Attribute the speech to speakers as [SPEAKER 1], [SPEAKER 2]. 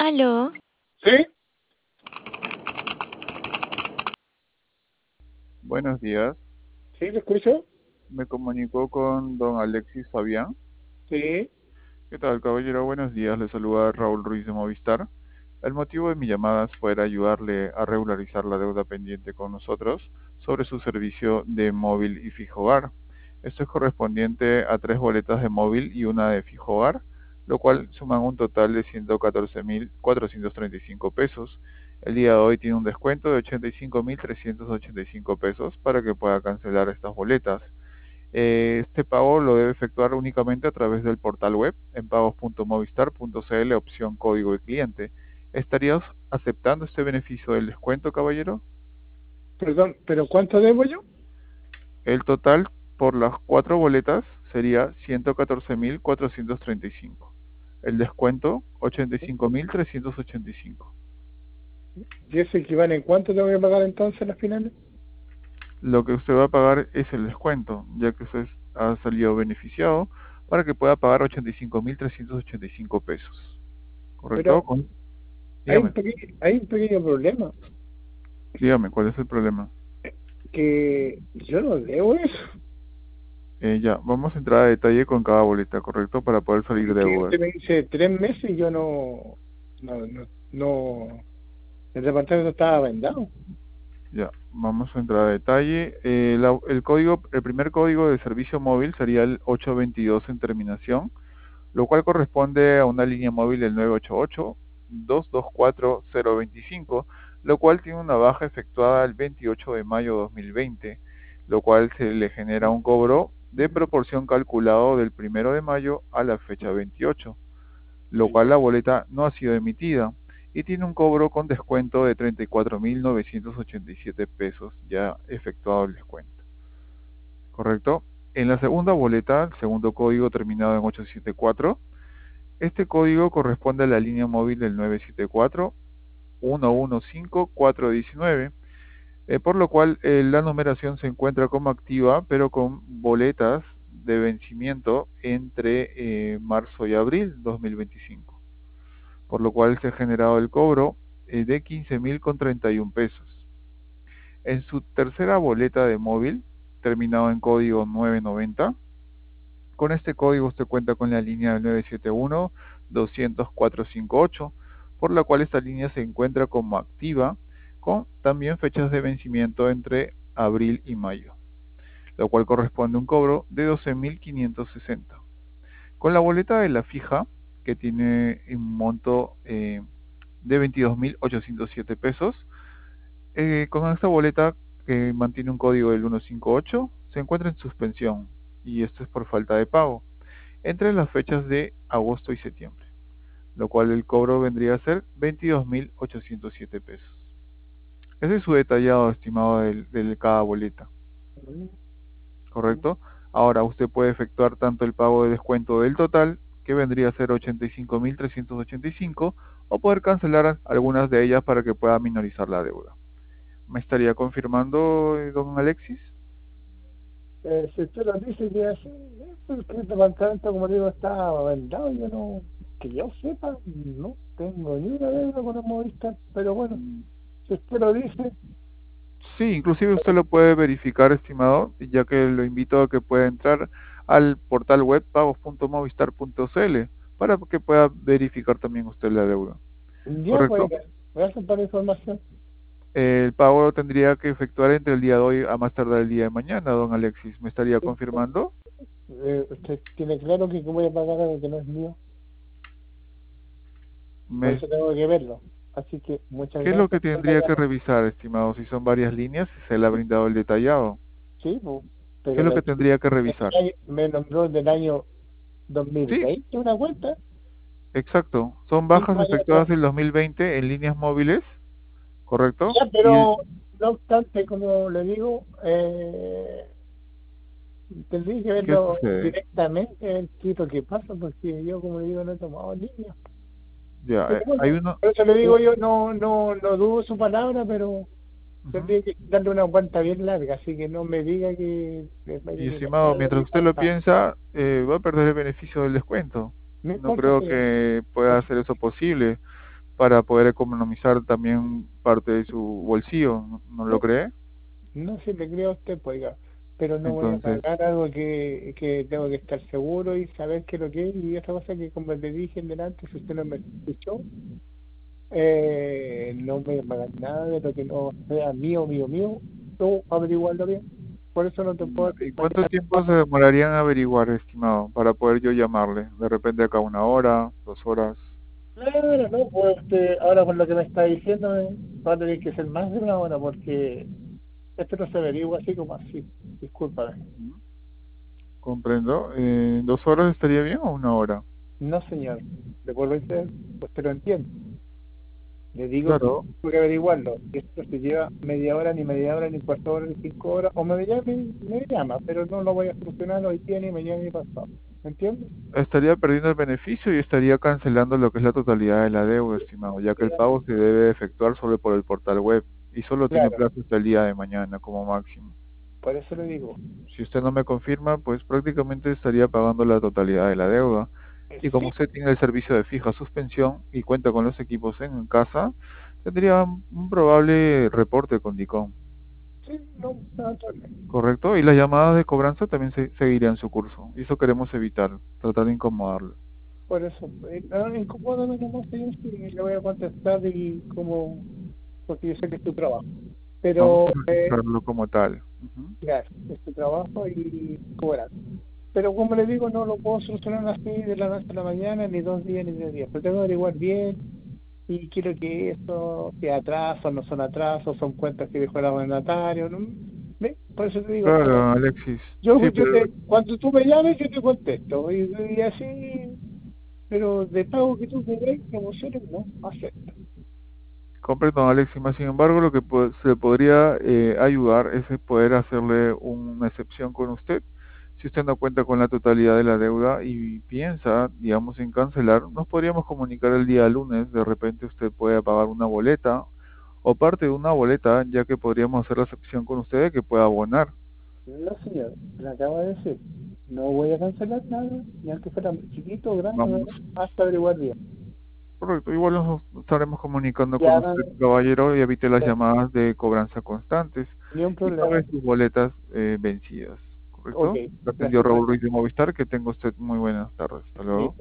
[SPEAKER 1] Aló,
[SPEAKER 2] ¿Sí?
[SPEAKER 3] Buenos días,
[SPEAKER 2] ¿Sí? ¿Lo escucho?
[SPEAKER 3] me comunicó con don Alexis Fabián.
[SPEAKER 2] Sí.
[SPEAKER 3] ¿Qué tal, caballero? Buenos días, le saluda Raúl Ruiz de Movistar. El motivo de mi llamada fue ayudarle a regularizar la deuda pendiente con nosotros sobre su servicio de móvil y fijo hogar. Esto es correspondiente a 3 boletas de móvil y una de fijo hogar, lo cual suman un total de 114.435 pesos. El día de hoy tiene un descuento de 85.385 pesos para que pueda cancelar estas boletas. Este pago lo debe efectuar únicamente a través del portal web en pagos.movistar.cl, opción código de cliente. ¿Estarías aceptando este beneficio del descuento, caballero?
[SPEAKER 2] Perdón, ¿pero cuánto debo yo?
[SPEAKER 3] El total por las 4 boletas sería 114.435. El descuento, 85.385.
[SPEAKER 2] ¿Y eso equivale en cuánto tengo que pagar entonces las finales?
[SPEAKER 3] Lo que usted va a pagar es el descuento, ya que usted ha salido beneficiado para que pueda pagar 85.385 pesos. ¿Correcto?
[SPEAKER 2] Pero
[SPEAKER 3] Dígame,
[SPEAKER 2] hay un pequeño problema,
[SPEAKER 3] dígame, ¿cuál es el problema?
[SPEAKER 2] que yo no debo eso.
[SPEAKER 3] Ya, vamos a entrar a detalle con cada boleta, ¿correcto? Para poder salir de
[SPEAKER 2] Porque
[SPEAKER 3] dudas.
[SPEAKER 2] usted me dice 3 meses y yo no, el departamento estaba vendado.
[SPEAKER 3] Ya, vamos a entrar a detalle. El primer código de servicio móvil sería el 822 en terminación, lo cual corresponde a una línea móvil del 988-224-025, lo cual tiene una baja efectuada el 28 de mayo de 2020, lo cual se le genera un cobro de proporción calculado del 1 de mayo a la fecha 28, lo cual la boleta no ha sido emitida y tiene un cobro con descuento de 34.987 pesos ya efectuado el descuento. ¿Correcto? En la segunda boleta, el segundo código terminado en 874, este código corresponde a la línea móvil del 974-115-419, por lo cual la numeración se encuentra como activa, pero con boletas de vencimiento entre marzo y abril 2025, por lo cual se ha generado el cobro de 15.031 pesos. En su tercera boleta de móvil, terminado en código 990, con este código usted cuenta con la línea del 971-200-458, por la cual esta línea se encuentra como activa, con también fechas de vencimiento entre abril y mayo, lo cual corresponde a un cobro de 12.560. Con la boleta de la fija, que tiene un monto de 22.807 pesos, con esta boleta que mantiene un código del 158, se encuentra en suspensión, y esto es por falta de pago entre las fechas de agosto y septiembre, lo cual el cobro vendría a ser 22.807 pesos. Ese es su detallado estimado de cada boleta, ¿correcto? Ahora usted puede efectuar tanto el pago de descuento del total, que vendría a ser 85.385, o poder cancelar algunas de ellas para que pueda minorizar la deuda. ¿Me estaría confirmando, don Alexis?
[SPEAKER 2] Si usted lo dice que así, es que el departamento, como digo, está vendado. Yo no, que yo sepa, no tengo ni una deuda con el Movistar, pero bueno, si usted lo dice,
[SPEAKER 3] Sí, inclusive usted lo puede verificar, estimado, ya que lo invito a que pueda entrar al portal web pagos.movistar.cl para que pueda verificar también usted la deuda.
[SPEAKER 2] ya pues,
[SPEAKER 3] ¿Correcto?
[SPEAKER 2] gracias por la información.
[SPEAKER 3] El pago lo tendría que efectuar entre el día de hoy a más tardar el día de mañana, don Alexis. ¿Me estaría confirmando?
[SPEAKER 2] Usted tiene claro que voy a pagar algo que no es mío, por
[SPEAKER 3] Me-
[SPEAKER 2] eso tengo que verlo. Así que muchas
[SPEAKER 3] ¿Qué es lo que
[SPEAKER 2] gracias por la
[SPEAKER 3] tendría que
[SPEAKER 2] llamada.
[SPEAKER 3] revisar, estimado? Si son varias líneas, si se le ha brindado el detallado.
[SPEAKER 2] Sí, pues,
[SPEAKER 3] ¿Qué
[SPEAKER 2] pero
[SPEAKER 3] es lo que tendría que
[SPEAKER 2] el
[SPEAKER 3] revisar?
[SPEAKER 2] me nombró del año
[SPEAKER 3] Sí,
[SPEAKER 2] 2020 una cuenta,
[SPEAKER 3] exacto. Son bajas
[SPEAKER 2] 5 años atrás.
[SPEAKER 3] efectuadas en 2020 en líneas móviles, ¿correcto?
[SPEAKER 2] Ya,
[SPEAKER 3] Y
[SPEAKER 2] pero no obstante, como le digo, tendría que
[SPEAKER 3] ¿qué
[SPEAKER 2] verlo
[SPEAKER 3] sucede?
[SPEAKER 2] directamente, ver qué es lo que pasa, porque yo, como le digo, no he tomado línea.
[SPEAKER 3] Ya,
[SPEAKER 2] Pero
[SPEAKER 3] hay
[SPEAKER 2] bueno,
[SPEAKER 3] uno.
[SPEAKER 2] por eso le
[SPEAKER 3] u-
[SPEAKER 2] digo yo, no dudo su palabra, pero
[SPEAKER 3] Ujú.
[SPEAKER 2] tendría que darle una vuelta bien larga, así que no me diga que le vaya
[SPEAKER 3] Y
[SPEAKER 2] a llegar
[SPEAKER 3] estimado,
[SPEAKER 2] la
[SPEAKER 3] mientras
[SPEAKER 2] deuda
[SPEAKER 3] usted lo
[SPEAKER 2] pasada.
[SPEAKER 3] piensa, va a perder el beneficio del descuento.
[SPEAKER 2] No
[SPEAKER 3] No
[SPEAKER 2] importa,
[SPEAKER 3] creo
[SPEAKER 2] pero
[SPEAKER 3] que pueda hacer eso posible. para poder economizar también parte de su bolsillo, ¿no lo
[SPEAKER 2] No,
[SPEAKER 3] cree?
[SPEAKER 2] no se le creo a usted, pues, oiga, pero no voy a
[SPEAKER 3] Entonces,
[SPEAKER 2] pagar algo que tengo que estar seguro y saber qué es lo que es. Y otra cosa que, como le dije en delante, si usted no me escuchó, no voy a pagar nada de lo que no sea mío, tú averiguarlo bien. Por eso no te puedo
[SPEAKER 3] ¿y cuánto
[SPEAKER 2] acompañar.
[SPEAKER 3] tiempo se demorarían en averiguar, estimado, para poder yo llamarle? De repente acá 1 hora, 2 horas.
[SPEAKER 2] Claro, no, pues ahora con lo que me está diciendo, va a tener que ser más de 1 hora porque esto no se averigua así como así. Discúlpame.
[SPEAKER 3] Ujú. Comprendo. ¿2 horas estaría bien o 1 hora?
[SPEAKER 2] No, señor. Le vuelvo a decir, usted lo entiende. Le digo que
[SPEAKER 3] Claro,
[SPEAKER 2] tengo que averiguarlo. Esto se lleva media hora, ni media hora, ni cuarto hora, ni 5 horas. O me llama, pero no lo voy a solucionar hoy día, ni mañana, ni pasado. ¿Me entiende?
[SPEAKER 3] estaría perdiendo el beneficio y estaría cancelando lo que es la totalidad de la deuda, estimado, ya que el pago se debe efectuar solo por el portal web y solo tiene
[SPEAKER 2] Claro,
[SPEAKER 3] plazo hasta el día de mañana como máximo.
[SPEAKER 2] por eso le digo.
[SPEAKER 3] Si usted no me confirma, pues prácticamente estaría pagando la totalidad de la deuda. Y como
[SPEAKER 2] Sí,
[SPEAKER 3] usted tiene el servicio de fija suspensión y cuenta con los equipos en casa, tendría un probable reporte con DICOM,
[SPEAKER 2] sí, no, no, no.
[SPEAKER 3] ¿correcto? Y las llamadas de cobranza también seguirían su curso. Y eso queremos evitar, tratar de incomodarlo.
[SPEAKER 2] Por eso, no, incomódame nomás, señor, si le voy a contestar y como, porque yo sé que es tu trabajo.
[SPEAKER 3] Vamos
[SPEAKER 2] Pero,
[SPEAKER 3] a registrarlo como tal. Ujú.
[SPEAKER 2] claro, es tu trabajo y cobrar. Pero como le digo, no lo puedo solucionar así de la noche a la mañana, ni 2 días, ni 3 días. Pero tengo que averiguar bien y quiero que esto sea atraso, no son atrasos, son cuentas que dejó el arrendatario, ¿no? ¿Ve? Por eso te digo,
[SPEAKER 3] Claro, Alexis. Sí,
[SPEAKER 2] yo
[SPEAKER 3] pero
[SPEAKER 2] cuando tú me llames, yo te contesto. Y así, pero de pago que tú me des, promociones, no, acepto.
[SPEAKER 3] comprendo, Alexis. Más sin embargo, lo que se podría ayudar es poder hacerle una excepción con usted. Si usted no cuenta con la totalidad de la deuda y piensa, digamos, en cancelar, nos podríamos comunicar el día lunes. De repente usted puede pagar una boleta o parte de una boleta, ya que podríamos hacer la excepción con usted de que pueda abonar.
[SPEAKER 2] No, señor, le acabo de decir, no voy a cancelar nada, ni aunque fuera chiquito o grande,
[SPEAKER 3] Vamos.
[SPEAKER 2] ¿no? Hasta averiguar bien.
[SPEAKER 3] Correcto. Igual nos estaremos comunicando con
[SPEAKER 2] Ya,
[SPEAKER 3] usted, caballero, y evite las
[SPEAKER 2] ya,
[SPEAKER 3] llamadas de cobranza constantes
[SPEAKER 2] ni un
[SPEAKER 3] y
[SPEAKER 2] problema.
[SPEAKER 3] pague sus boletas vencidas.
[SPEAKER 2] Ok,
[SPEAKER 3] ¿Correcto? Le atendió
[SPEAKER 2] gracias,
[SPEAKER 3] Raúl
[SPEAKER 2] caballero.
[SPEAKER 3] Ruiz de Movistar. Que tenga usted muy buenas tardes. Hasta luego.
[SPEAKER 2] Listo.